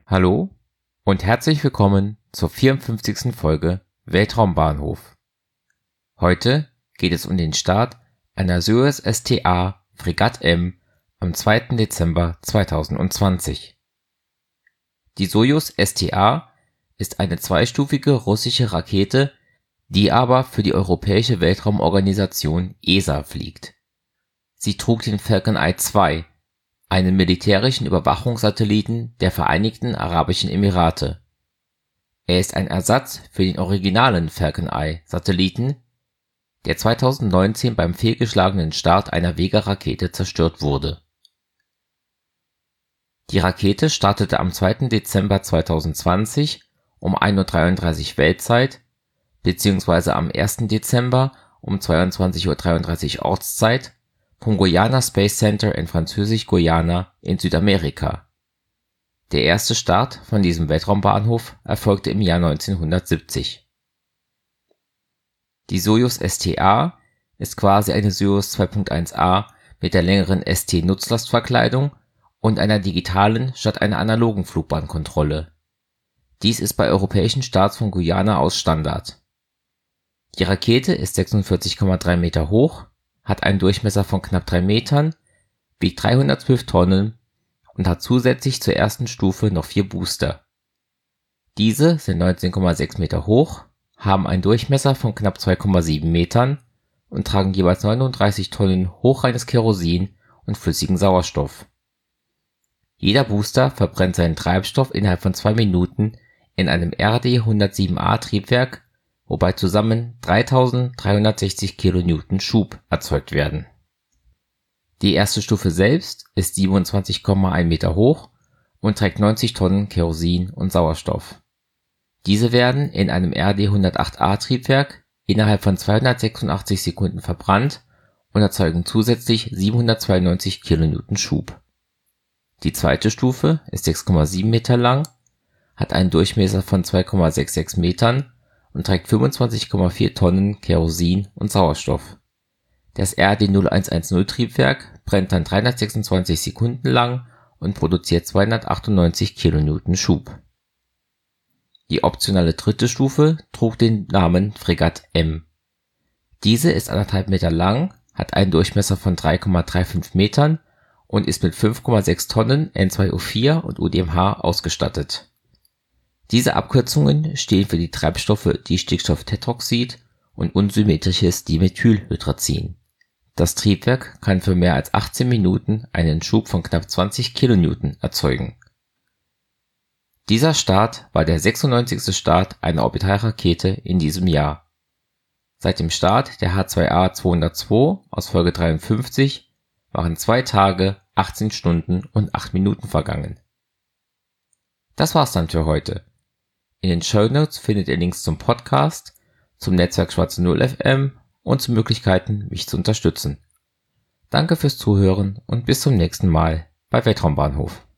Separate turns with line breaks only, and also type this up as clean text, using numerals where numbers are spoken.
Hallo und herzlich willkommen zur 54. Folge Weltraumbahnhof. Heute geht es um den Start einer Soyuz STA Fregatte M am 2. Dezember 2020. Die Soyuz STA ist eine zweistufige russische Rakete, die aber für die Europäische Weltraumorganisation ESA fliegt. Sie trug den Falcon Eye 2, einen militärischen Überwachungssatelliten der Vereinigten Arabischen Emirate. Er ist ein Ersatz für den originalen Falcon Eye-Satelliten, der 2019 beim fehlgeschlagenen Start einer Vega-Rakete zerstört wurde. Die Rakete startete am 2. Dezember 2020 um 1:33 Uhr Weltzeit bzw. am 1. Dezember um 22:33 Uhr Ortszeit vom Guiana Space Center in Französisch-Guayana in Südamerika. Der erste Start von diesem Weltraumbahnhof erfolgte im Jahr 1970. Die Soyuz STA ist quasi eine Soyuz 2.1a mit der längeren ST-Nutzlastverkleidung und einer digitalen statt einer analogen Flugbahnkontrolle. Dies ist bei europäischen Starts von Guyana aus Standard. Die Rakete ist 46,3 Meter hoch, hat einen Durchmesser von knapp 3 Metern, wiegt 312 Tonnen und hat zusätzlich zur ersten Stufe noch 4 Booster. Diese sind 19,6 Meter hoch, haben einen Durchmesser von knapp 2,7 Metern und tragen jeweils 39 Tonnen hochreines Kerosin und flüssigen Sauerstoff. Jeder Booster verbrennt seinen Treibstoff innerhalb von 2 Minuten in einem RD-107A Triebwerk, wobei zusammen 3360 kN Schub erzeugt werden. Die erste Stufe selbst ist 27,1 Meter hoch und trägt 90 Tonnen Kerosin und Sauerstoff. Diese werden in einem RD-108A Triebwerk innerhalb von 286 Sekunden verbrannt und erzeugen zusätzlich 792 kN Schub. Die zweite Stufe ist 6,7 Meter lang, hat einen Durchmesser von 2,66 Metern und trägt 25,4 Tonnen Kerosin und Sauerstoff. Das RD-0110 Triebwerk brennt dann 326 Sekunden lang und produziert 298 kN Schub. Die optionale dritte Stufe trug den Namen Fregatte M. Diese ist 1,5 Meter lang, hat einen Durchmesser von 3,35 Metern und ist mit 5,6 Tonnen N2O4 und UDMH ausgestattet. Diese Abkürzungen stehen für die Treibstoffe Distickstofftetroxid und unsymmetrisches Dimethylhydrazin. Das Triebwerk kann für mehr als 18 Minuten einen Schub von knapp 20 kN erzeugen. Dieser Start war der 96. Start einer Orbitalrakete in diesem Jahr. Seit dem Start der H2A-202 aus Folge 53 waren 2 Tage, 18 Stunden und 8 Minuten vergangen. Das war's dann für heute. In den Shownotes findet ihr Links zum Podcast, zum Netzwerk Schwarze Null FM und zu Möglichkeiten, mich zu unterstützen. Danke fürs Zuhören und bis zum nächsten Mal bei Weltraumbahnhof.